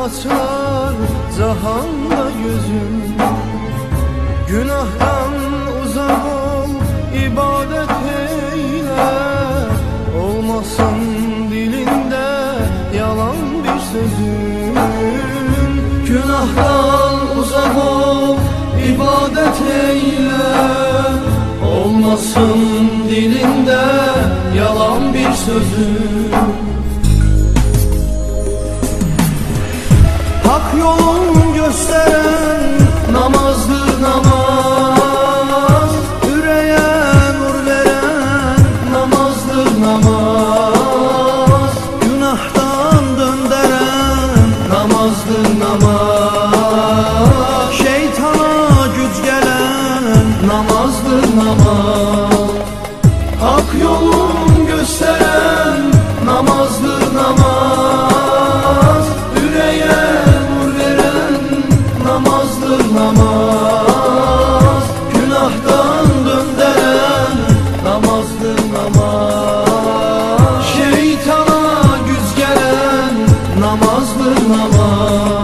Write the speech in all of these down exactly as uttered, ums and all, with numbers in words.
açılar cahanda gözüm. Günahdan uzak ol, ibadet eyle. Olmasın dilinde yalan bir sözüm. Günahdan uzak ol, ibadet eyle. Olmasın dilinde yalan bir sözüm. Hak yolun gösteren namazdır namaz. Yüreğe nur veren namazdır namaz. Günahtan döndüren namazdır namaz. Şeytana güç gelen namazdır namaz. Hak yolun gösteren namazdır namaz. Yüreğe nur veren namazdır namaz. Günahtan döndüren namazdır namaz. Şeytana güç gelen namazdır namaz.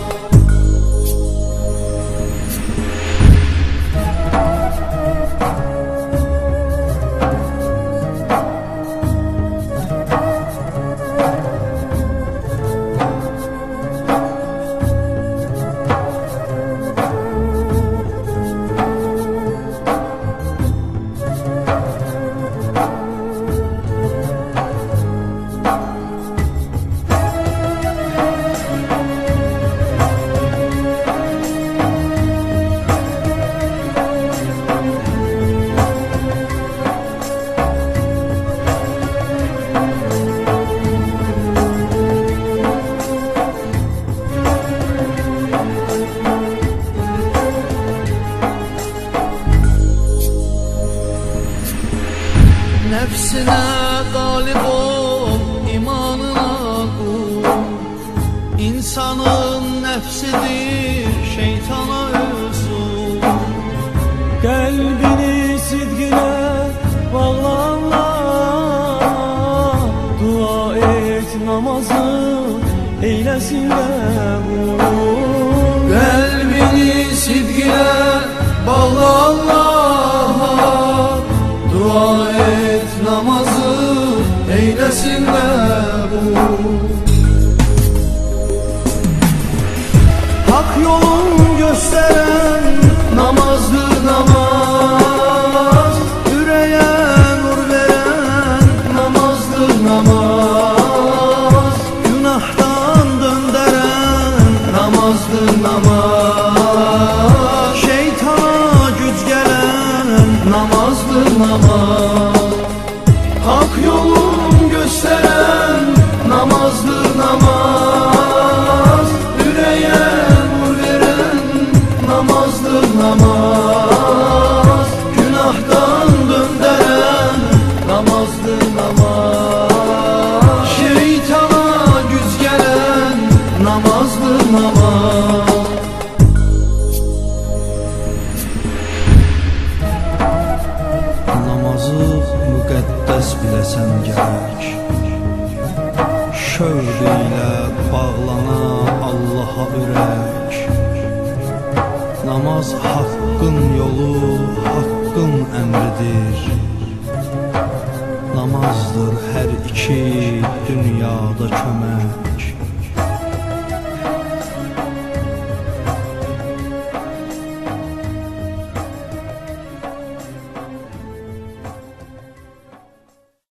Nefsine galip ol, imanına kul. İnsanın nefsidir, şeytana usul. Kalbini sidgine bağla Allah. Dua et namazı eylesin kabul. Kalbini sidgine bağla Allah'a. Dua et namazı eylesin kabul. Hak yolun gösteren namazdır namaz. Yüreğe nur veren namazdır namaz. Günahtan döndüren namazdır namaz. Şeytana güç gelen namazdır namaz. Hak yolun gösteren namazdır namaz. Yüreğe nur veren namazdır namaz. Günahtan döndüren namazdır namaz. Şeytana güç gelen namazdır namaz. Namazı müqəddəs biləsən gərək. Şövq ilə bağlana Allaha ürək. Namaz haqqın yolu, haqqın əmridir. Namazdır hər iki dünyada kömək.